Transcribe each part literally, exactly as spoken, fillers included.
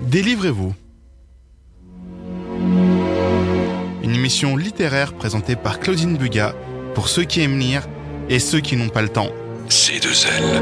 Délivrez-vous. Une émission littéraire présentée par Claudine Bugat pour ceux qui aiment lire et ceux qui n'ont pas le temps. C deux L.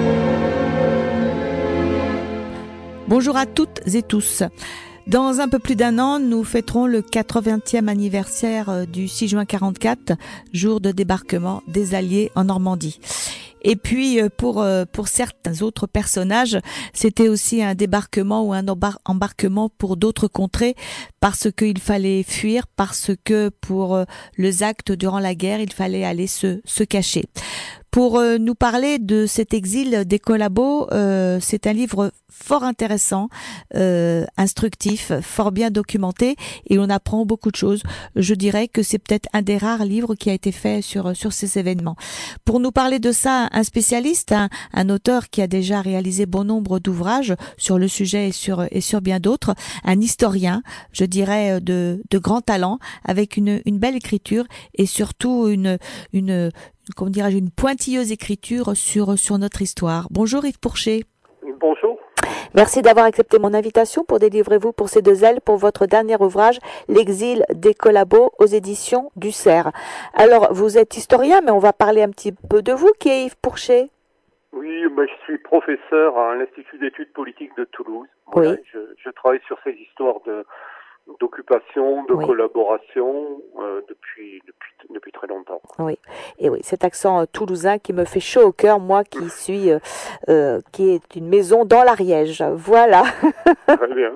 Bonjour à toutes et tous. Dans un peu plus d'un an, nous fêterons le quatre-vingtième anniversaire du six juin quarante-quatre, jour de débarquement des Alliés en Normandie. Et puis pour pour certains autres personnages, c'était aussi un débarquement ou un embar- embarquement pour d'autres contrées, parce qu'il fallait fuir, parce que pour les actes durant la guerre, il fallait aller se se cacher. Pour euh, nous parler de cet exil des collabos, euh, c'est un livre fort intéressant, euh, instructif, fort bien documenté, et on apprend beaucoup de choses. Je dirais que c'est peut-être un des rares livres qui a été fait sur sur ces événements. Pour nous parler de ça, un spécialiste, un, un auteur qui a déjà réalisé bon nombre d'ouvrages sur le sujet et sur et sur bien d'autres, un historien, je dirais de de grand talent, avec une une belle écriture et surtout une une comment dirais-je, une pointilleuse écriture sur sur notre histoire. Bonjour Yves Pourchet. Bonjour. Merci d'avoir accepté mon invitation pour Délivrez-vous pour C deux L pour votre dernier ouvrage, L'exil des collabos aux éditions du Cerf. Alors, vous êtes historien, mais on va parler un petit peu de vous. Qui est Yves Pourchet? Oui, ben, je suis professeur à l'Institut d'études politiques de Toulouse. Voilà, Oui. Je, je travaille sur ces histoires de d'occupation, de Oui. collaboration euh, depuis, depuis depuis très longtemps. Oui, et oui, cet accent euh, toulousain qui me fait chaud au cœur, moi qui suis, euh, euh, qui est une maison dans l'Ariège. Voilà. Très bien.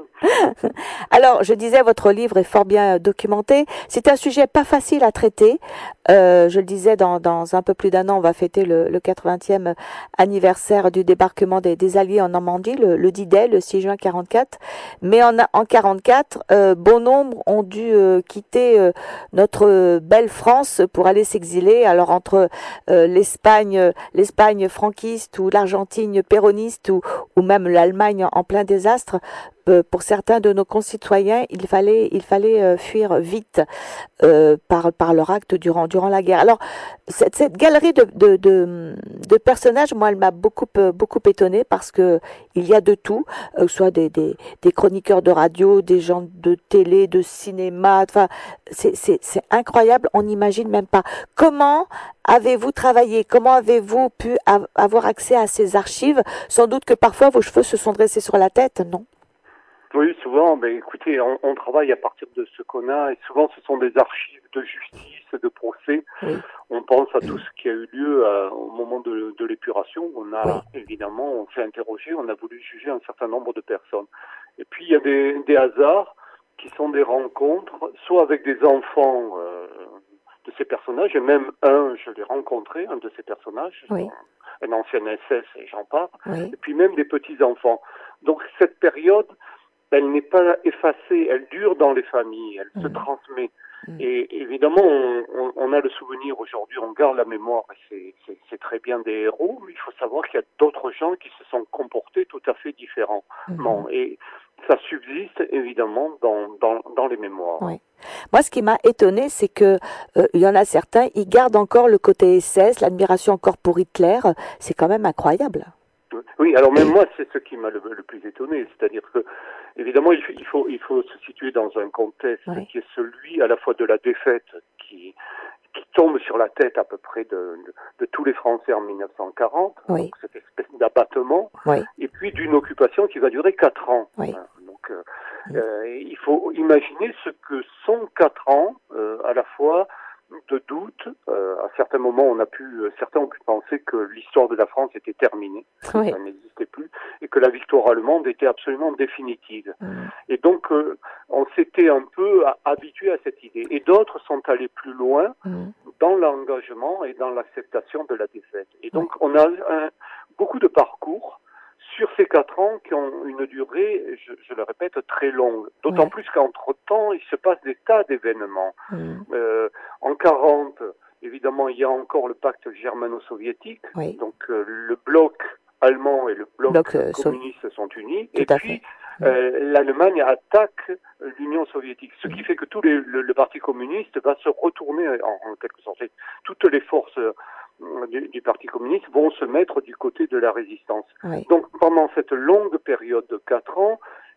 Alors, je disais, votre livre est fort bien documenté. C'est un sujet pas facile à traiter. Euh, je le disais, dans, dans un peu plus d'un an, on va fêter le, le quatre-vingtième anniversaire du débarquement des, des Alliés en Normandie, le, le D-Day, le six juin quarante-quatre. Mais en, en quarante-quatre, euh, bon nombre ont dû euh, quitter euh, notre belle France pour aller s'exiler. Alors, entre euh, l'Espagne, l'Espagne franquiste ou l'Argentine péroniste ou, ou même l'Allemagne en plein désastre, pour certains de nos concitoyens, il fallait, il fallait euh, fuir vite euh, par par leur acte durant durant la guerre. Alors cette, cette galerie de, de de de personnages, moi, elle m'a beaucoup beaucoup étonnée parce que il y a de tout, euh, soit des des des chroniqueurs de radio, des gens de télé, de cinéma. Enfin, c'est c'est c'est incroyable. On n'imagine même pas. Comment avez-vous travaillé? Comment avez-vous pu av- avoir accès à ces archives? Sans doute que parfois vos cheveux se sont dressés sur la tête, non? Oui, souvent, ben, écoutez, on, on travaille à partir de ce qu'on a, et souvent ce sont des archives de justice, de procès. Oui. On pense à tout ce qui a eu lieu à, au moment de, de l'épuration. On a, Oui. évidemment, on s'est interrogé, on a voulu juger un certain nombre de personnes. Et puis, il y a des, des hasards qui sont des rencontres, soit avec des enfants euh, de ces personnages, et même un, je l'ai rencontré, un de ces personnages, Oui. un ancien S S, et j'en parle, Oui. et puis même des petits-enfants. Donc, cette période, elle n'est pas effacée, elle dure dans les familles, elle mmh. se transmet. Mmh. Et évidemment, on, on, on a le souvenir aujourd'hui, on garde la mémoire, et c'est, c'est, c'est très bien des héros, mais il faut savoir qu'il y a d'autres gens qui se sont comportés tout à fait différemment. Mmh. Et ça subsiste évidemment dans, dans, dans les mémoires. Oui. Moi, ce qui m'a étonné, c'est que euh, il y en a certains, ils gardent encore le côté S S, l'admiration encore pour Hitler. C'est quand même incroyable. Oui, alors même moi, c'est ce qui m'a le, le plus étonné, c'est-à-dire que, évidemment, il faut, il faut, il faut se situer dans un contexte oui. qui est celui à la fois de la défaite qui, qui tombe sur la tête à peu près de, de, de tous les Français en mille neuf cent quarante, oui. donc cette espèce d'abattement, oui. et puis d'une occupation qui va durer quatre ans. Oui. Donc, euh, oui. euh, il faut imaginer ce que sont quatre ans, euh, à la fois de doute. Euh, à certains moments, on a pu, euh, certains ont pu penser que l'histoire de la France était terminée, oui. ça n'existait plus, et que la victoire allemande était absolument définitive. Mm. Et donc, euh, on s'était un peu à, habitué à cette idée. Et d'autres sont allés plus loin mm. dans l'engagement et dans l'acceptation de la défaite. Et donc, oui. on a un, beaucoup de parcours sur ces quatre ans qui ont une durée, je, je le répète, très longue. D'autant ouais. plus qu'entre-temps, il se passe des tas d'événements. Mmh. Euh, en quarante, évidemment, il y a encore le pacte germano-soviétique. Oui. Donc euh, le bloc allemand et le bloc, bloc euh, communiste so... sont unis. Tout et puis, euh, l'Allemagne attaque l'Union soviétique. Ce mmh. qui fait que tout les, le, le Parti communiste va se retourner, en, en quelque sorte. Toutes les forces Du, du Parti communiste vont se mettre du côté de la résistance. Oui. Donc pendant cette longue période de quatre ans,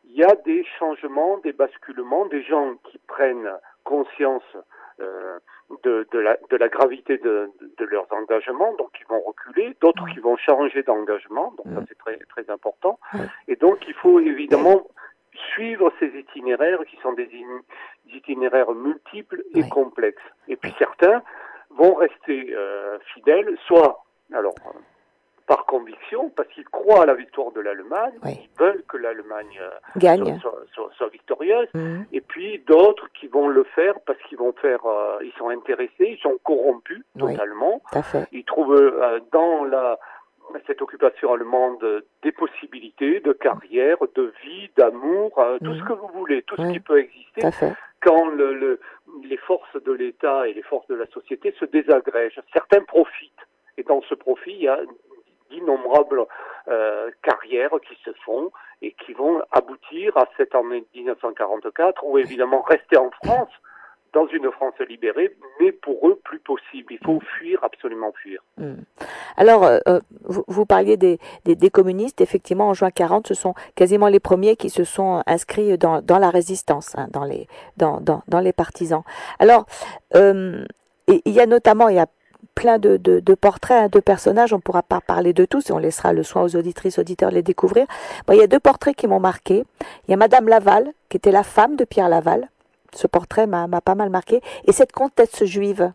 il y a des changements, des basculements, des gens qui prennent conscience euh, de, de, la, de la gravité de, de leurs engagements, donc ils vont reculer, d'autres qui vont changer d'engagement, donc ça c'est très, très important. Et donc il faut évidemment suivre ces itinéraires qui sont des itinéraires multiples et complexes. Et puis certains vont rester euh, fidèles, soit alors euh, par conviction, parce qu'ils croient à la victoire de l'Allemagne, oui. ils veulent que l'Allemagne euh, gagne, soit, soit, soit, soit victorieuse, mmh. et puis d'autres qui vont le faire parce qu'ils vont faire, euh, ils sont intéressés, ils sont corrompus oui, totalement, tout à fait. Ils trouvent euh, dans la cette occupation allemande des possibilités de carrière, de vie, d'amour, euh, tout mmh. ce que vous voulez, tout oui. ce qui peut exister, tout à fait. quand le, le, les forces de l'État et les forces de la société se désagrègent. Certains profitent, et dans ce profit, il y a d'innombrables euh, carrières qui se font et qui vont aboutir à cette année dix-neuf cent quarante-quatre, où évidemment rester en France, dans une France libérée, mais pour eux plus possible. Il faut mmh. fuir, absolument fuir. Mmh. Alors, euh, vous, vous parliez des, des, des communistes. Effectivement, en juin quarante, ce sont quasiment les premiers qui se sont inscrits dans, dans la résistance, hein, dans, les, dans, dans, dans les partisans. Alors, euh, il y a notamment, il y a plein de, de, de portraits, hein, de personnages. On ne pourra pas parler de tous et on laissera le soin aux auditrices, auditeurs de les découvrir. Bon, il y a deux portraits qui m'ont marqué. Il y a Madame Laval, qui était la femme de Pierre Laval. Ce portrait m'a, m'a pas mal marqué. Et cette comtesse juive.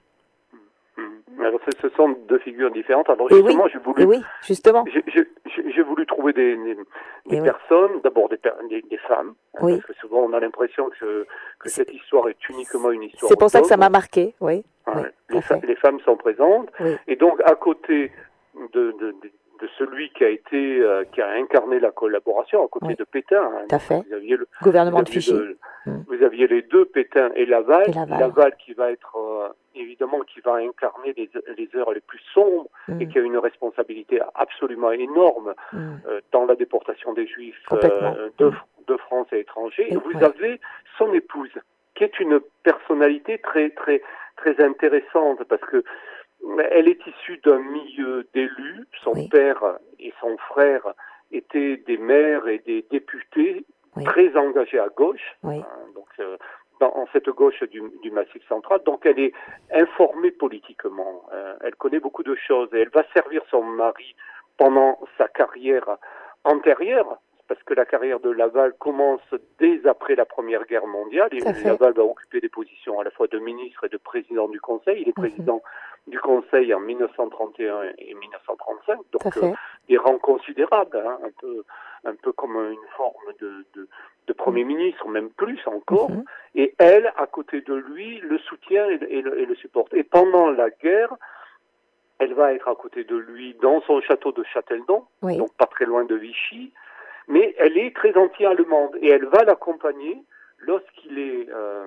Alors, ce, ce sont deux figures différentes. Alors, justement, oui, j'ai voulu, oui, justement. J'ai, j'ai, j'ai voulu trouver des, des, des personnes, oui. d'abord des, des, des femmes, hein, oui. parce que souvent on a l'impression que, que cette histoire est uniquement une histoire. C'est pour ça que ça m'a marqué, oui. Ouais, oui les, fa- les femmes sont présentes, oui. et donc à côté de, de, de, de celui qui a été, euh, qui a incarné la collaboration, à côté oui. de Pétain, hein, tout à fait. Vous aviez le gouvernement vous de Vichy. Le, mmh. Vous aviez les deux, Pétain et Laval. Et Laval. Laval qui va être euh, évidemment qui va incarner les, les heures les plus sombres mmh. et qui a une responsabilité absolument énorme mmh. euh, dans la déportation des Juifs euh, de, mmh. de France et étrangers. Et vous ouais. avez son épouse, qui est une personnalité très très très intéressante parce que elle est issue d'un milieu d'élus. Son oui. père et son frère étaient des maires et des députés oui. très engagés à gauche. Oui. Euh, donc euh, dans en cette gauche du, du Massif central. Donc elle est informée politiquement. Euh, elle connaît beaucoup de choses et elle va servir son mari pendant sa carrière antérieure. Parce que la carrière de Laval commence dès après la Première Guerre mondiale. Et Laval va occuper des positions à la fois de ministre et de président du Conseil. Il est président mm-hmm. du Conseil en mille neuf cent trente et un et mille neuf cent trente-cinq. Donc euh, des rangs considérables, hein, un peu, un peu comme une forme de, de, de Premier mm-hmm. ministre, même plus encore. Mm-hmm. Et elle, à côté de lui, le soutient et, et, le, et le supporte. Et pendant la guerre, elle va être à côté de lui dans son château de Châteldon, oui. donc pas très loin de Vichy. Mais elle est très anti-allemande et elle va l'accompagner lorsqu'il est euh,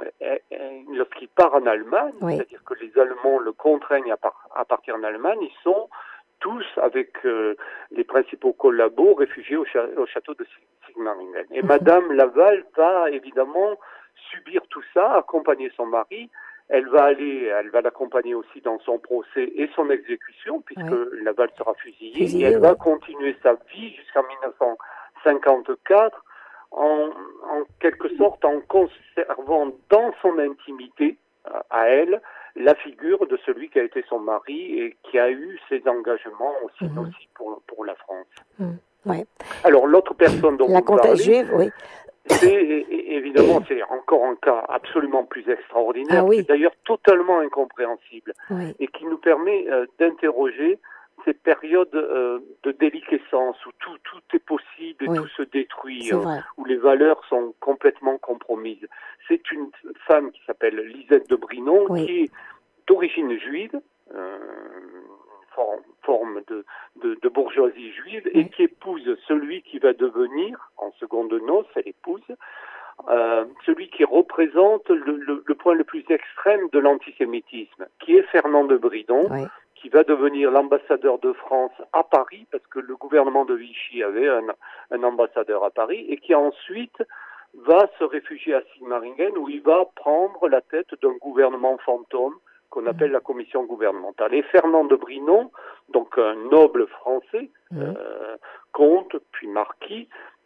lorsqu'il part en Allemagne, oui. c'est-à-dire que les Allemands le contraignent à, par, à partir en Allemagne, ils sont tous avec euh, les principaux collabos réfugiés au, cha- au château de Sigmaringen. Et mm-hmm. Madame Laval va évidemment subir tout ça, accompagner son mari. Elle va aller, elle va l'accompagner aussi dans son procès et son exécution, puisque oui. Laval sera fusillé, fusillé, et elle oui. va continuer sa vie jusqu'en mille neuf cent cinquante-quatre, en, en quelque sorte en conservant dans son intimité, à elle, la figure de celui qui a été son mari et qui a eu ses engagements aussi, mm-hmm. aussi pour, pour la France. Mm, ouais. Alors l'autre personne dont la vous parlez, juive, oui. c'est évidemment c'est encore un cas absolument plus extraordinaire, ah, oui. c'est d'ailleurs totalement incompréhensible oui. et qui nous permet euh, d'interroger ces périodes euh, de déliquescence où tout tout est possible et oui. tout se détruit, euh, où les valeurs sont complètement compromises. C'est une femme qui s'appelle Lisette de Brinon, oui. qui est d'origine juive, euh, forme, forme de, de, de bourgeoisie juive, oui. et qui épouse celui qui va devenir, en seconde noces, elle épouse, euh, celui qui représente le, le, le point le plus extrême de l'antisémitisme, qui est Fernand de Bridon, oui. qui va devenir l'ambassadeur de France à Paris, parce que le gouvernement de Vichy avait un, un ambassadeur à Paris, et qui ensuite va se réfugier à Sigmaringen, où il va prendre la tête d'un gouvernement fantôme, qu'on appelle la commission gouvernementale. Et Fernand de Brinon, donc un noble français, mmh. euh, comte, puis marquis, est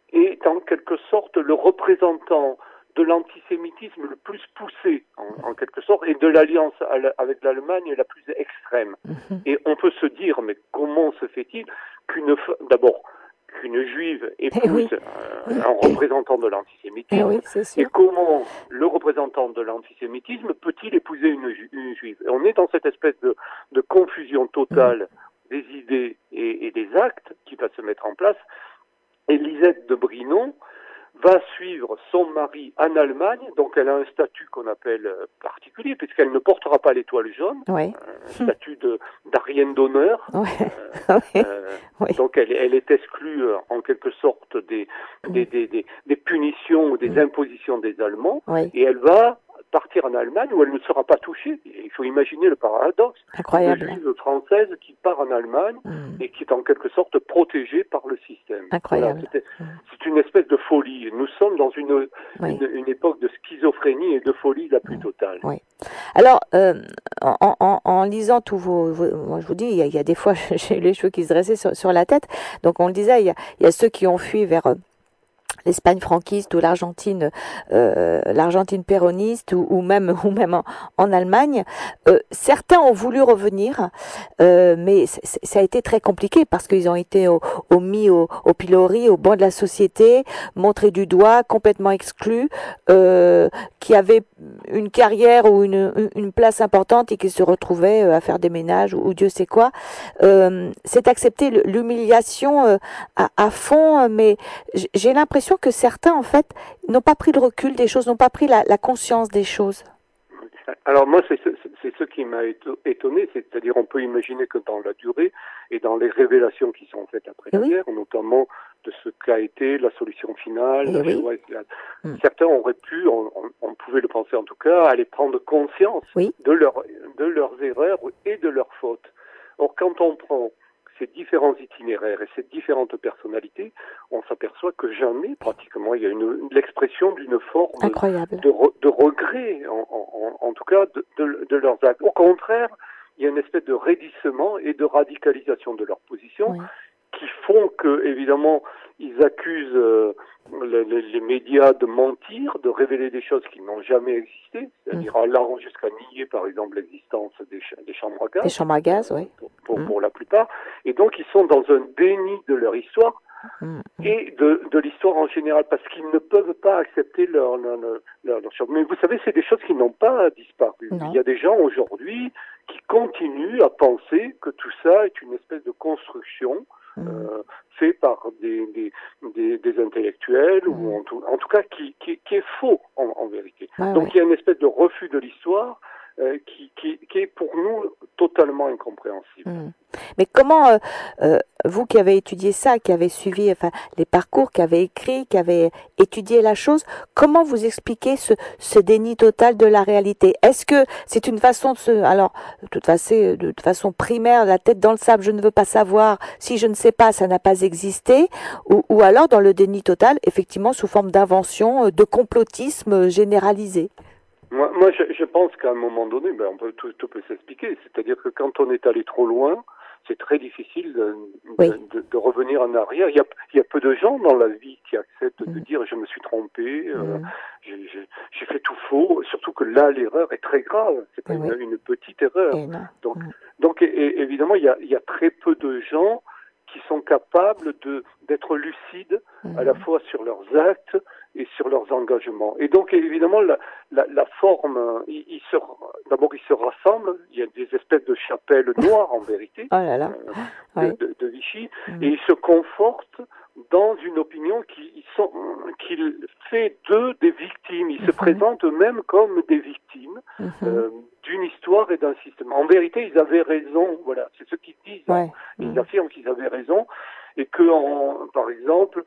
est en quelque sorte le représentant de l'antisémitisme le plus poussé, en, en quelque sorte, et de l'alliance avec l'Allemagne la plus extrême. Mm-hmm. Et on peut se dire, mais comment se fait-il qu'une, d'abord, qu'une juive épouse eh oui. euh, un représentant de l'antisémitisme, eh oui, et comment le représentant de l'antisémitisme peut-il épouser une, une juive? Et on est dans cette espèce de, de confusion totale mm. des idées et, et des actes qui va se mettre en place. Et Lisette de Brinon va suivre son mari en Allemagne, donc elle a un statut qu'on appelle particulier, puisqu'elle ne portera pas l'étoile jaune, oui. un statut de, d'arienne d'honneur. Oui. Euh, euh, oui. Donc elle, elle est exclue en quelque sorte des, des, des, des, des punitions ou des mmh. impositions des Allemands, oui. et elle va partir en Allemagne où elle ne sera pas touchée. Il faut imaginer le paradoxe. Incroyable. Une juive française qui part en Allemagne mmh. et qui est en quelque sorte protégée par le système. Incroyable. Voilà, mmh. C'est une espèce de folie. Nous sommes dans une, oui. une, une époque de schizophrénie et de folie la plus totale. Oui. Alors, euh, en, en, en lisant tous vos, vos... Moi, je vous dis, il y a, il y a des fois, j'ai les cheveux qui se dressaient sur, sur la tête. Donc, on le disait, il y a, il y a ceux qui ont fui vers... Euh, l'Espagne franquiste ou l'Argentine, euh, l'Argentine péroniste ou, ou même ou même en, en Allemagne, euh, certains ont voulu revenir, euh, mais c- c- ça a été très compliqué parce qu'ils ont été au, au mis au, au pilori, au banc de la société, montrés du doigt, complètement exclus, euh, qui avaient une carrière ou une, une place importante et qui se retrouvaient à faire des ménages ou, ou Dieu sait quoi. Euh, c'est accepter l'humiliation euh, à, à fond, mais j'ai l'impression que certains, en fait, n'ont pas pris le recul des choses, n'ont pas pris la, la conscience des choses. Alors moi, c'est ce, c'est ce qui m'a étonné, c'est-à-dire on peut imaginer que dans la durée et dans les révélations qui sont faites après et la oui. guerre, notamment de ce qu'a été la solution finale, la oui. Shoah, mm. certains auraient pu, on, on, on pouvait le penser en tout cas, aller prendre conscience oui. de, leur, de leurs erreurs et de leurs fautes. Or, quand on prend ces différents itinéraires et ces différentes personnalités, on s'aperçoit que jamais, pratiquement, il y a une, l'expression d'une forme Incroyable. de, re, de regret, en, en, en tout cas, de, de, de leurs actes. Au contraire, il y a une espèce de raidissement et de radicalisation de leur position oui. qui font que, évidemment, ils accusent euh, les, les, les médias de mentir, de révéler des choses qui n'ont jamais existé, c'est-à-dire mmh. allant jusqu'à nier, par exemple, l'existence des, ch- des chambres à gaz. Des chambres à gaz, oui. Pour, pour, mmh. pour la plupart. Et donc, ils sont dans un déni de leur histoire mmh. et de, de l'histoire en général, parce qu'ils ne peuvent pas accepter leur, leur, leur, leur chose. Mais vous savez, c'est des choses qui n'ont pas disparu. Non. Il y a des gens aujourd'hui qui continuent à penser que tout ça est une espèce de construction Mmh. Euh, fait par des, des, des, des intellectuels mmh. ou en tout, en tout cas qui, qui, qui est faux en, en vérité. Ah, Donc ouais. il y a une espèce de refus de l'histoire euh, qui, qui, qui est pour nous totalement incompréhensible. Mmh. Mais comment, euh, euh, vous qui avez étudié ça, qui avez suivi enfin, les parcours, qui avez écrit, qui avez étudié la chose, comment vous expliquez ce, ce déni total de la réalité? Est-ce que c'est une façon de se... Alors, de toute façon, de toute façon primaire, la tête dans le sable, je ne veux pas savoir, si je ne sais pas, ça n'a pas existé, ou, ou alors dans le déni total, effectivement, sous forme d'invention, de complotisme généralisé? Moi, moi je, je pense qu'à un moment donné, ben, on peut, tout, tout peut s'expliquer. C'est-à-dire que quand on est allé trop loin, c'est très difficile de, oui. de, de, de revenir en arrière. Il y, a, il y a peu de gens dans la vie qui acceptent mmh. de dire je me suis trompé, mmh. euh, j'ai, j'ai, j'ai fait tout faux. Surtout que là, l'erreur est très grave. C'est pas une, oui. une petite erreur. Donc, mmh. donc et, et, évidemment, il y, a, il y a très peu de gens qui sont capables de, d'être lucides mmh. à la fois sur leurs actes et sur leurs engagements. Et donc, évidemment, la, la, la forme, ils, ils se, d'abord, ils se rassemblent, il y a des espèces de chapelles noires, en vérité, oh là là. Euh, de, oui. de, de Vichy, mmh. et ils se confortent dans une opinion qui, ils sont, qui fait d'eux des victimes. Ils mmh. se présentent eux-mêmes comme des victimes mmh. euh, d'une histoire et d'un système. En vérité, ils avaient raison, voilà, c'est ce qu'ils disent. Ouais. Hein. Ils mmh. affirment qu'ils avaient raison, et que, en, par exemple,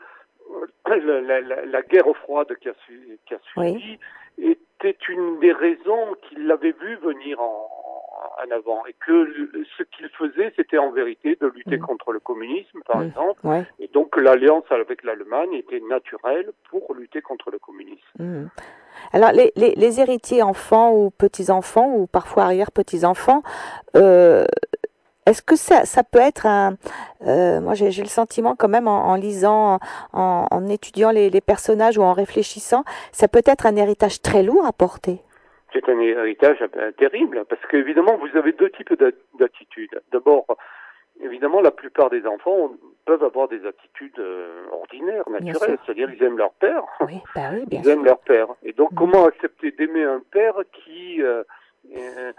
La, la, la, la guerre froide qui a, su, qui a suivi oui. était une des raisons qu'il l'avait vu venir en, en avant et que le, ce qu'il faisait c'était en vérité de lutter mmh. contre le communisme par mmh. exemple ouais. et donc l'alliance avec l'Allemagne était naturelle pour lutter contre le communisme. Mmh. Alors les, les, les héritiers enfants ou petits-enfants ou parfois arrière-petits-enfants, euh, est-ce que ça, ça peut être un... Euh, moi, j'ai, j'ai le sentiment quand même, en, en lisant, en, en étudiant les, les personnages ou en réfléchissant, ça peut être un héritage très lourd à porter. C'est un héritage euh, terrible, parce qu'évidemment, vous avez deux types d'attitudes. D'abord, évidemment, la plupart des enfants peuvent avoir des attitudes euh, ordinaires, naturelles, c'est-à-dire ils aiment leur père, oui, bah oui, bien ils sûr. aiment leur père. Et donc, Mmh. comment accepter d'aimer un père qui, euh, euh,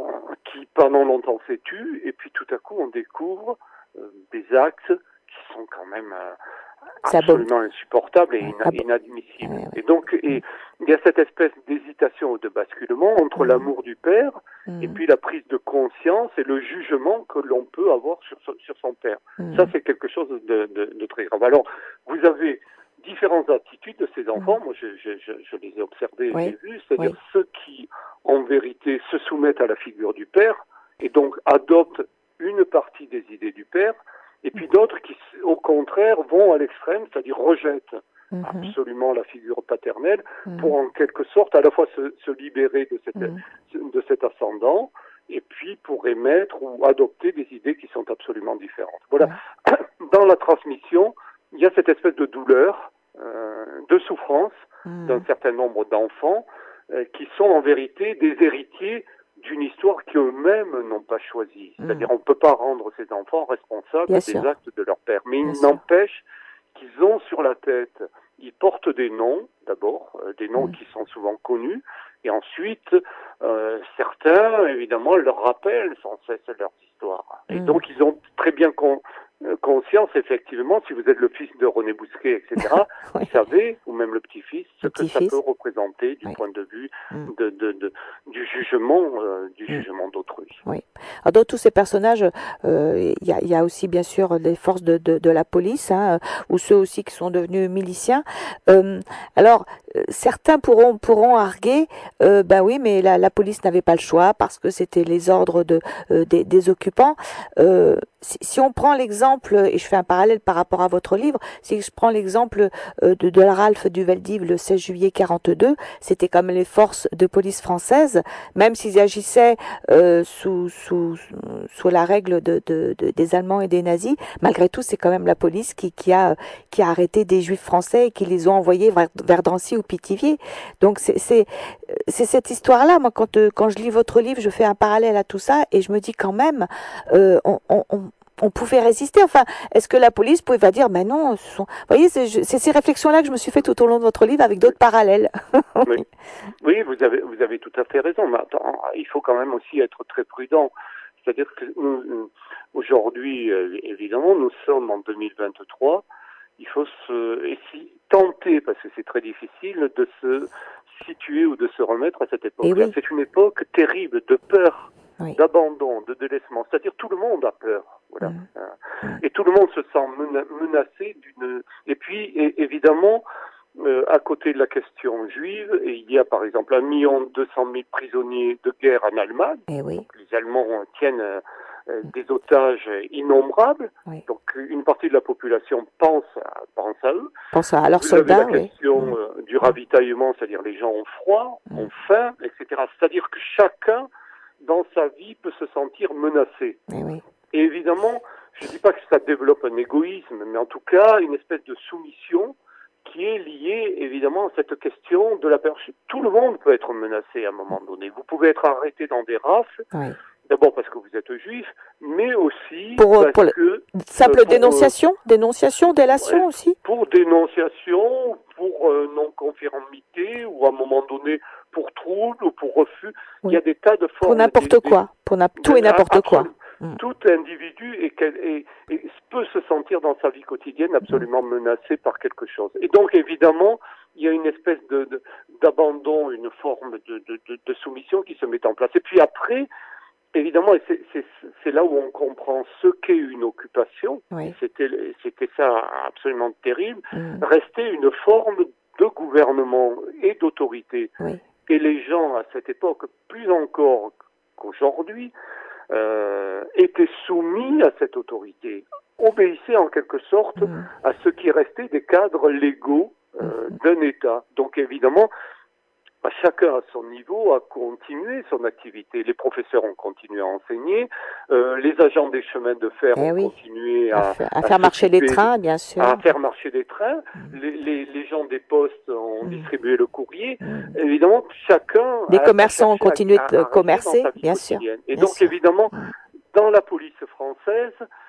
qui pendant longtemps s'est tu, et puis tout à coup on découvre euh, des actes qui sont quand même euh, absolument insupportables et ina ah bon. inadmissibles. Ouais, ouais. Et donc, et, il y a cette espèce d'hésitation ou de basculement entre mmh. l'amour du père mmh. et puis la prise de conscience et le jugement que l'on peut avoir sur, sur son père. Mmh. Ça, c'est quelque chose de, de, de très grave. Alors, vous avez différentes attitudes de ces enfants. Mmh. Moi, je, je, je, je les ai observés et oui. j'ai vus, c'est-à-dire oui. ceux qui, en vérité, se soumettent à la figure du père et donc adoptent une partie des idées du père, et puis d'autres qui, au contraire, vont à l'extrême, c'est-à-dire rejettent mmh. absolument la figure paternelle mmh. pour, en quelque sorte, à la fois se, se libérer de, cette, mmh. de cet ascendant, et puis pour émettre ou adopter des idées qui sont absolument différentes. Voilà. Mmh. Dans la transmission, il y a cette espèce de douleur, euh, de souffrance mmh. d'un certain nombre d'enfants euh, qui sont en vérité des héritiers d'une histoire qu'eux-mêmes n'ont pas choisie. Mmh. C'est-à-dire on ne peut pas rendre ces enfants responsables Bien des sûr. actes de leur père. Mais Bien il n'empêche qu'ils ont sur la tête, ils portent des noms, d'abord, euh, des noms mmh. qui sont souvent connus, et ensuite, euh, certains, évidemment, leur rappellent sans cesse leur histoire. Et mmh. donc ils ont très bien con conscience, effectivement, si vous êtes le fils de René Bousquet, et cetera, oui. vous savez, ou même le petit-fils, ce que ça peut représenter du oui. point de vue mm. de, de, de, du jugement, euh, du mm. jugement d'autrui. Oui. Alors, dans tous ces personnages, il euh, y, a, y a aussi, bien sûr, les forces de, de, de la police, hein, ou ceux aussi qui sont devenus miliciens. Euh, alors, certains pourront, pourront arguer, euh, ben oui, mais la, la police n'avait pas le choix parce que c'était les ordres de, euh, des, des occupants. Euh, si, si on prend l'exemple, et je fais un parallèle par rapport à votre livre, si je prends l'exemple euh, de, de la Ralph du Veldiv le seize juillet quarante-deux, c'était comme les forces de police françaises, même s'ils agissaient euh, sous, sous, sous la règle de, de, de, des Allemands et des nazis, malgré tout, c'est quand même la police qui, qui, a, qui a arrêté des Juifs français et qui les ont envoyés vers, vers Drancy ou Pithiviers. Donc c'est, c'est, c'est cette histoire-là. Moi, quand, quand je lis votre livre, je fais un parallèle à tout ça et je me dis quand même, euh, on, on, on on pouvait résister. Enfin, est-ce que la police pouvait pas dire, mais non, ce sont... vous voyez, c'est, c'est ces réflexions-là que je me suis fait tout au long de votre livre avec d'autres parallèles. oui. oui, vous avez, vous avez tout à fait raison. Mais attends, il faut quand même aussi être très prudent. C'est-à-dire que nous, aujourd'hui, évidemment, nous sommes en deux mille vingt-trois. Il faut se, et si, tenter, parce que c'est très difficile, de se situer ou de se remettre à cette époque-là. Oui. C'est une époque terrible de peur. Oui. D'abandon, de délaissement, c'est-à-dire tout le monde a peur, voilà. Mmh. Et tout le monde se sent mena menacé d'une. Et puis, et, évidemment, euh, à côté de la question juive, et il y a par exemple un million deux cent mille prisonniers de guerre en Allemagne. Et oui. Donc, les Allemands tiennent euh, mmh. des otages innombrables. Oui. Donc, une partie de la population pense à, pense à eux. Pense à leurs Vous soldats. avez la question oui. euh, du ravitaillement, c'est-à-dire les gens ont froid, mmh. ont faim, et cetera. C'est-à-dire que chacun dans sa vie peut se sentir menacé. Et, oui. Et évidemment, je ne dis pas que ça développe un égoïsme, mais en tout cas une espèce de soumission qui est liée évidemment à cette question de la perche. Tout le monde peut être menacé à un moment donné. Vous pouvez être arrêté dans des rafles, oui. d'abord parce que vous êtes juif, mais aussi pour, parce pour que... Simple euh, pour, dénonciation euh, Dénonciation, délation ouais, aussi Pour dénonciation, pour euh, non-conformité, ou à un moment donné pour trouble ou pour refus. Oui. Il y a des tas de formes. Pour n'importe des, quoi. Pour na tout et n'importe quoi. Mm. Tout individu est, est, est, peut se sentir dans sa vie quotidienne absolument mm. menacé par quelque chose. Et donc, évidemment, il y a une espèce de, de, d'abandon, une forme de, de, de, de soumission qui se met en place. Et puis après, évidemment, c'est là où on comprend ce qu'est une occupation. Oui. C'était ça absolument terrible. Mm. Restait une forme de gouvernement et d'autorité. Oui. Et les gens, à cette époque, plus encore qu'aujourd'hui, euh, étaient soumis à cette autorité, obéissaient en quelque sorte mmh. à ce qui restait des cadres légaux euh, mmh. d'un État. Donc évidemment, chacun à son niveau a continué son activité. Les professeurs ont continué à enseigner, euh, les agents des chemins de fer eh ont oui. continué à, à, faire, à, à faire marcher les trains, bien sûr. À faire marcher les trains. Mmh. Les, les, les gens des postes ont mmh. distribué le courrier. Mmh. Évidemment, chacun. Les commerçants ont continué à, de à commercer, bien sûr. Et bien donc, sûr. évidemment, mmh. dans la police française,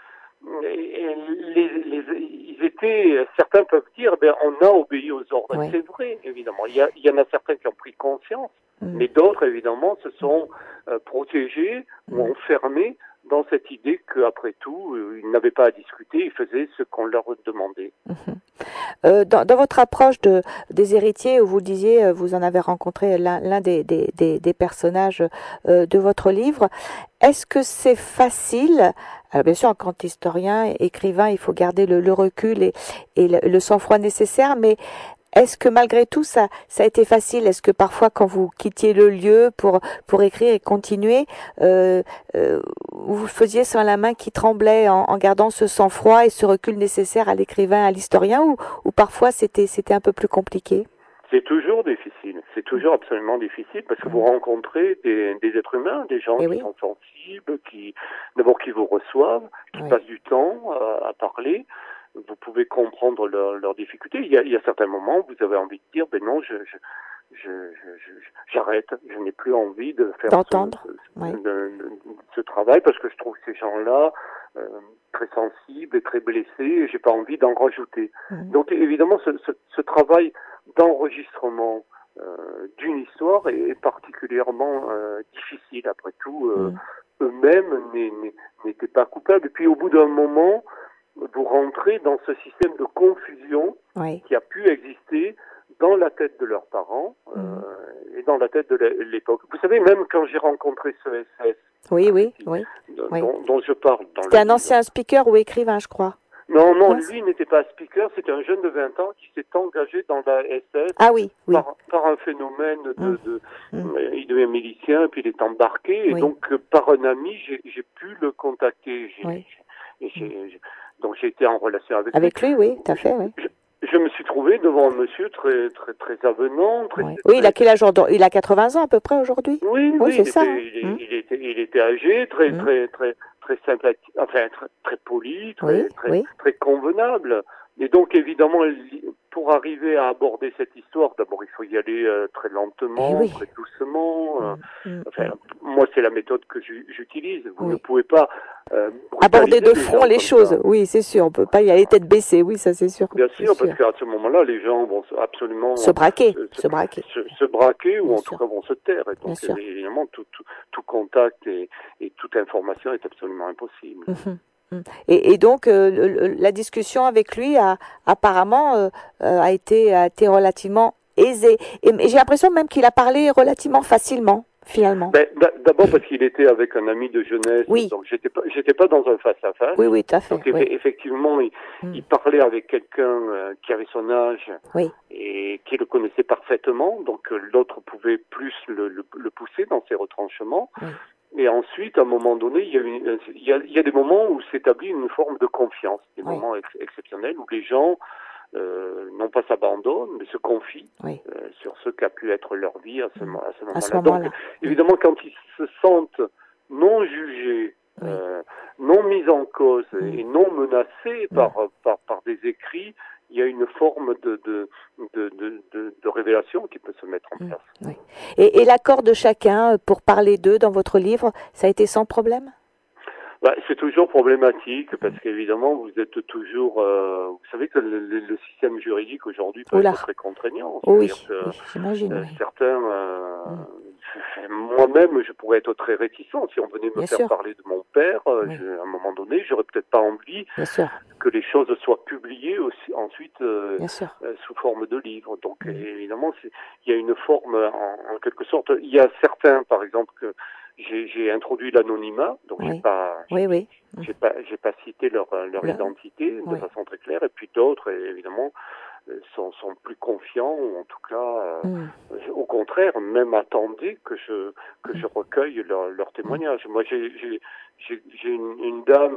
les, les, ils étaient, certains peuvent dire, ben, on a obéi aux ordres. Oui. C'est vrai, évidemment. Il y, a, il y en a certains qui ont pris conscience, mmh. mais d'autres, évidemment, se sont euh, protégés mmh. ou enfermés dans cette idée qu'après tout, euh, ils n'avaient pas à discuter, ils faisaient ce qu'on leur demandait. Mmh. Euh, dans, dans votre approche de, des héritiers, où vous disiez, vous en avez rencontré l'un des, des, des, des personnages euh, de votre livre, est-ce que c'est facile? Alors bien sûr, en tant qu'historien, écrivain, il faut garder le, le recul et, et le, le sang-froid nécessaire, mais est-ce que malgré tout, ça, ça a été facile? Est-ce que parfois, quand vous quittiez le lieu pour, pour écrire et continuer, euh, euh, vous faisiez sans la main qui tremblait en, en gardant ce sang-froid et ce recul nécessaire à l'écrivain, à l'historien, ou, ou parfois c'était, c'était un peu plus compliqué? C'est toujours difficile, c'est toujours absolument difficile parce que vous rencontrez des, des êtres humains, des gens et qui oui. sont sensibles, qui d'abord qui vous reçoivent, qui oui. passent du temps à, à parler. Vous pouvez comprendre leurs leur difficultés. Il y, a, il y a certains moments où vous avez envie de dire, ben non, je, je, je, je, j'arrête, je n'ai plus envie de faire d'entendre ce, ce, oui. de, de, ce travail parce que je trouve ces gens-là euh, très sensibles et très blessés et j'ai pas envie d'en rajouter. Mmh. Donc évidemment, ce, ce, ce travail d'enregistrement euh, d'une histoire est, est particulièrement euh, difficile. Après tout, euh, mmh. eux-mêmes n'étaient pas coupables. Et puis au bout d'un moment, vous rentrez dans ce système de confusion oui. qui a pu exister dans la tête de leurs parents euh, mmh. et dans la tête de l'époque. Vous savez, même quand j'ai rencontré ce S S, oui, oui, oui, dont, oui. dont je parle dans C'était un livre. ancien speaker ou écrivain, je crois. Non, non, non lui n'était pas speaker, c'était un jeune de vingt ans qui s'est engagé dans la S S ah, oui, oui. par, par un phénomène de... Mmh. de mmh. Il devient milicien, puis il est embarqué, et oui. donc par un ami, j'ai pu le contacter. Oui. J'ai, donc j'ai été en relation avec, avec lui. Avec lui, oui, tout à je, fait, oui. Je, je me suis trouvé devant un monsieur très très très avenant. Très, oui. très, oui, il a quel âge? Il a quatre-vingts ans à peu près aujourd'hui. Oui, oui, oui c'est il, ça. Était, hein. il, il, était, il était âgé, très mmh. très très très sympathique, enfin très, très poli, très oui, très, oui. très convenable. Et donc évidemment, pour arriver à aborder cette histoire, d'abord il faut y aller euh, très lentement, oui. très doucement. Euh, mmh. Enfin, moi c'est la méthode que j'utilise. Vous oui. ne pouvez pas euh, aborder de front les, les choses. Ça. Oui, c'est sûr. On peut pas y aller tête baissée. Oui, ça c'est sûr. Bien sûr, parce sûr. qu'à ce moment-là, les gens vont absolument se braquer, se, se, se braquer, se, se braquer ou Bien en sûr. tout cas vont se taire. Et donc Bien évidemment, tout, tout, tout contact et, et toute information est absolument impossible. Mmh. Et, et donc euh, le, la discussion avec lui a apparemment euh, a été a été relativement aisée. Et, et j'ai l'impression même qu'il a parlé relativement facilement. Finalement. Ben, d'abord parce qu'il était avec un ami de jeunesse, oui. donc j'étais pas, j'étais pas dans un face à face. Oui, oui, tout à fait. Donc oui. effectivement, il, mm. il parlait avec quelqu'un euh, qui avait son âge oui. et qui le connaissait parfaitement, donc euh, l'autre pouvait plus le, le, le pousser dans ses retranchements. Oui. Et ensuite, à un moment donné, il y a, une, il y a, il y a des moments où s'établit une forme de confiance, des oui. moments ex exceptionnels où les gens Euh, non pas s'abandonnent, mais se confient oui. euh, sur ce qu'a pu être leur vie à ce, mmh. à ce moment-là. À ce moment Donc, évidemment, quand ils se sentent non jugés, oui. euh, non mis en cause mmh. et non menacés mmh. par, par, par des écrits, il y a une forme de, de, de, de, de, de révélation qui peut se mettre en place. Mmh. Oui. Et, et l'accord de chacun pour parler d'eux dans votre livre, ça a été sans problème ? Bah, c'est toujours problématique parce qu'évidemment vous êtes toujours, euh, vous savez que le, le, le système juridique aujourd'hui peut Oula. être très contraignant. Oui, que, oui j'imagine. Euh, oui. Certains, euh, mmh. moi-même, je pourrais être très réticent si on venait me Bien faire sûr. parler de mon père. Euh, oui. je, à un moment donné, j'aurais peut-être pas envie Bien sûr. que les choses soient publiées aussi, ensuite euh, Bien sûr. euh, sous forme de livre. Donc mmh. évidemment, il y a une forme, en, en quelque sorte. Il y a certains, par exemple, que j'ai introduit l'anonymat, donc oui. j'ai pas, oui, oui. j'ai pas, j'ai pas cité leur leur Le... identité de oui. façon très claire. Et puis d'autres, évidemment, sont sont plus confiants ou en tout cas, euh, mmh. au contraire, même attendaient que je que mmh. je recueille leur leur témoignage. Mmh. Moi, j'ai j'ai j'ai une, une dame qui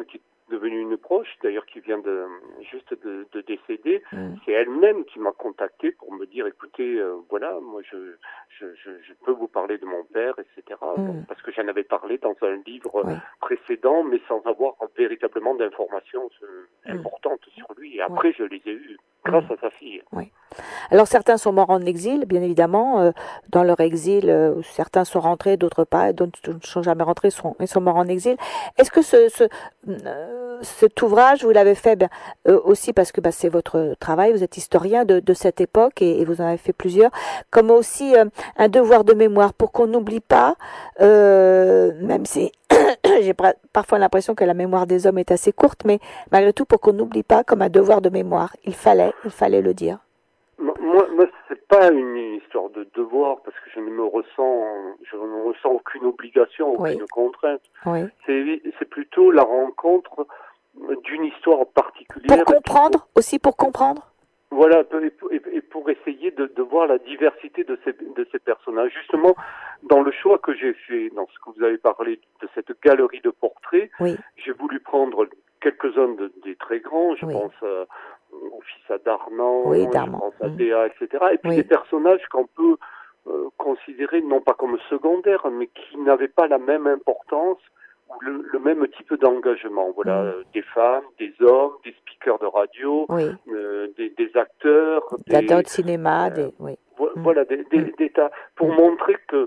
devenue une proche, d'ailleurs qui vient de juste de, de décéder, mmh. c'est elle-même qui m'a contacté pour me dire, écoutez, euh, voilà, moi je, je, je, je peux vous parler de mon père, et cetera. Mmh. Bon, parce que j'en avais parlé dans un livre Oui. précédent, mais sans avoir véritablement d'informations euh, mmh. importantes sur lui. Et après, oui. je les ai eues grâce mmh. à sa fille. Oui. Alors certains sont morts en exil, bien évidemment. Euh, dans leur exil, euh, certains sont rentrés, d'autres pas, d'autres ne sont jamais rentrés, sont, ils sont morts en exil. Est-ce que ce, ce, euh, cet ouvrage, vous l'avez fait ben, euh, aussi parce que ben, c'est votre travail, vous êtes historien de, de cette époque et, et vous en avez fait plusieurs, comme aussi euh, un devoir de mémoire pour qu'on n'oublie pas, euh, même si j'ai parfois l'impression que la mémoire des hommes est assez courte, mais malgré tout pour qu'on n'oublie pas comme un devoir de mémoire. Il fallait, il fallait le dire. Moi, moi c'est pas une histoire de devoir parce que je ne me ressens, je ne ressens aucune obligation, aucune oui. contrainte. Oui. C'est, c'est plutôt la rencontre d'une histoire particulière. Pour comprendre, pour, aussi pour comprendre. Voilà, et pour essayer de, de voir la diversité de ces, de ces personnages. Justement, dans le choix que j'ai fait, dans ce que vous avez parlé de cette galerie de portraits, oui. j'ai voulu prendre quelques-uns de, des très grands, je oui. pense euh, au fils à Darnan, oui, je pense à mmh. Déa, et cetera. Et puis oui. des personnages qu'on peut euh, considérer non pas comme secondaires, mais qui n'avaient pas la même importance ou le, le même type d'engagement. Voilà, mmh. des femmes, des hommes, des speakers de radio, oui. euh, des, des acteurs, des acteurs de cinéma, euh, des, oui. vo- mmh. voilà, des, des, des tas, pour mmh. montrer que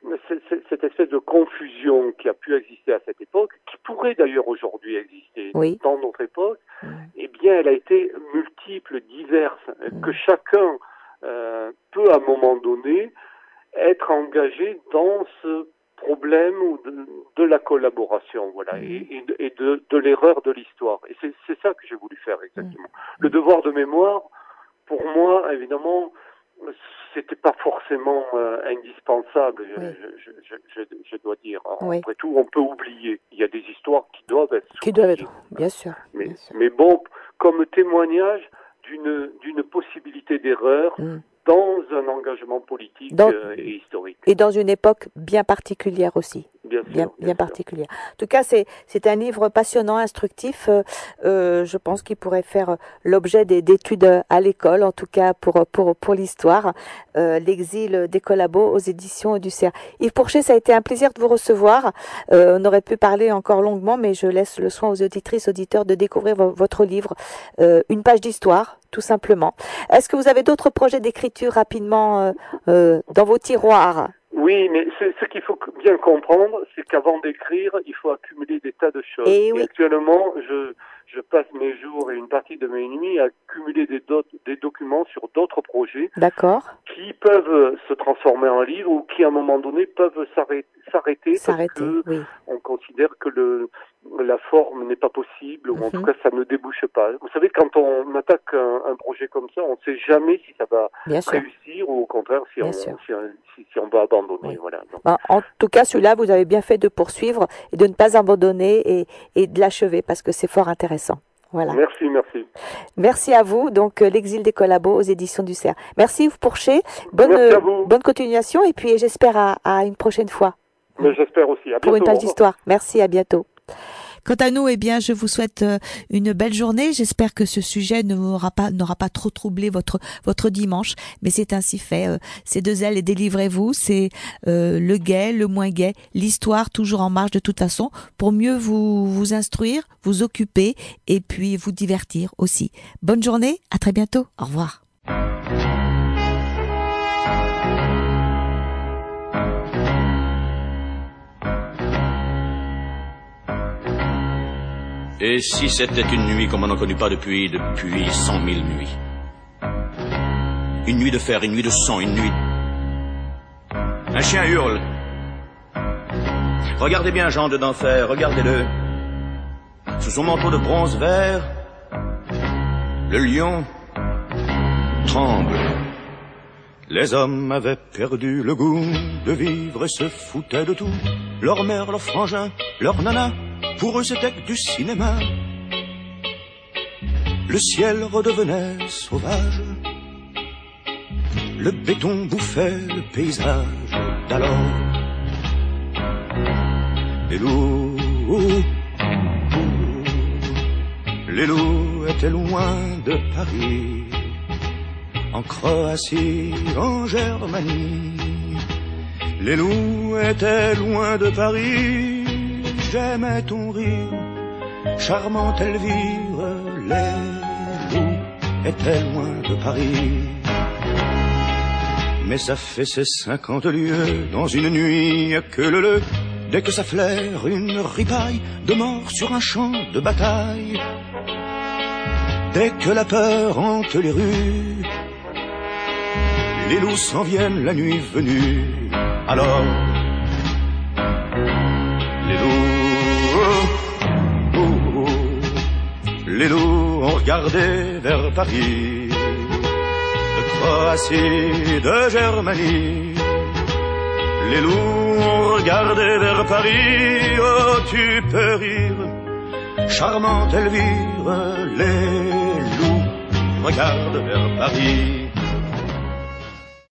cette espèce de confusion qui a pu exister à cette époque, qui pourrait d'ailleurs aujourd'hui exister oui. dans notre époque, mmh. eh bien, elle a été multiple, diverse, mmh. que chacun euh, peut à un moment donné être engagé dans ce problème ou de, de la collaboration, voilà, mmh. et, et de, de l'erreur de l'histoire. Et c'est, c'est ça que j'ai voulu faire exactement. Mmh. Le devoir de mémoire, pour moi, évidemment, c'était pas forcément euh, indispensable, oui. je, je, je, je dois dire. Oui. Après tout, on peut oublier. Il y a des histoires qui doivent être qui doivent être, bien sûr. Mais, bien sûr. mais bon, comme témoignage d'une, d'une possibilité d'erreur mm. dans un engagement politique dans, euh, et historique. Et dans une époque bien particulière aussi. Bien, sûr, bien, bien, bien particulière. En tout cas, c'est, c'est un livre passionnant, instructif. Euh, euh, je pense qu'il pourrait faire l'objet des, d'études à l'école, en tout cas pour pour pour l'histoire. Euh, L'exil des collabos aux éditions du Cerf. Yves Pourchet, ça a été un plaisir de vous recevoir. Euh, on aurait pu parler encore longuement, mais je laisse le soin aux auditrices, auditeurs de découvrir v- votre livre, euh, Une page d'histoire, tout simplement. Est-ce que vous avez d'autres projets d'écriture rapidement euh, euh, dans vos tiroirs? Oui, mais ce, ce qu'il faut bien comprendre, c'est qu'avant d'écrire, il faut accumuler des tas de choses. Et, oui. et actuellement, je, je passe mes jours et une partie de mes nuits à accumuler des, do- des documents sur d'autres projets. D'accord. Qui peuvent se transformer en livre ou qui, à un moment donné, peuvent s'arrêter, s'arrêter, s'arrêter parce que oui. on considère que le, la forme n'est pas possible, ou mm-hmm. en tout cas, ça ne débouche pas. Vous savez, quand on attaque un, un projet comme ça, on ne sait jamais si ça va Bien réussir sûr. ou au contraire, si, on, si, si, si on va abandonner. Oui. Voilà. Donc, en, en tout cas, celui-là, vous avez bien fait de poursuivre et de ne pas abandonner et, et de l'achever parce que c'est fort intéressant. Voilà. Merci, merci. Merci à vous. Donc, euh, L'exil des collabos aux éditions du Cerf. Merci Yves Pourchet. Bonne, merci à vous. bonne continuation et puis j'espère à, à une prochaine fois. Mais j'espère aussi. À bientôt. Pour une page d'histoire. Merci, à bientôt. Quant à nous, eh bien, je vous souhaite une belle journée. J'espère que ce sujet n'aura pas, n'aura pas trop troublé votre, votre dimanche, mais c'est ainsi fait. C'est de zèle et délivrez-vous. C'est euh, le gai, le moins gai, l'histoire toujours en marche de toute façon pour mieux vous, vous instruire, vous occuper et puis vous divertir aussi. Bonne journée. À très bientôt. Au revoir. Et si c'était une nuit comme on n'en connaît pas depuis, depuis cent mille nuits? Une nuit de fer, une nuit de sang, une nuit... Un chien hurle. Regardez bien Jean de d'enfer, regardez-le. Sous son manteau de bronze vert, le lion tremble. Les hommes avaient perdu le goût de vivre et se foutaient de tout. Leur mère, leur frangin, leur nana, pour eux c'était que du cinéma. Le ciel redevenait sauvage. Le béton bouffait le paysage d'alors. Des loups Les loups étaient loin de Paris, en Croatie, en Germanie. Les loups étaient loin de Paris, j'aimais ton rire, charmante Elvire. Les loups étaient loin de Paris. Mais ça fait ces cinquante lieues dans une nuit que le le, dès que ça flaire une ripaille de mort sur un champ de bataille. Dès que la peur hante les rues, les loups s'en viennent la nuit venue. Alors, les loups, oh, oh, oh, les loups ont regardé vers Paris, de Croatie, de Germanie. Les loups ont regardé vers Paris, oh tu peux rire, charmante Elvire. Les loups regardent vers Paris.